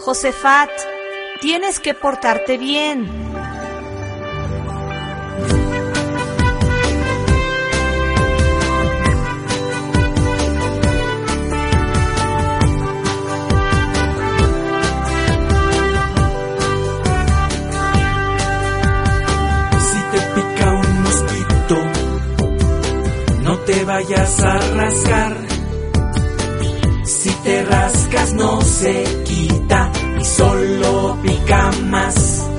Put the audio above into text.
Josafat, tienes que portarte bien. Si te pica un mosquito, no te vayas a rascar. Si te rascas no se quita y solo pica más.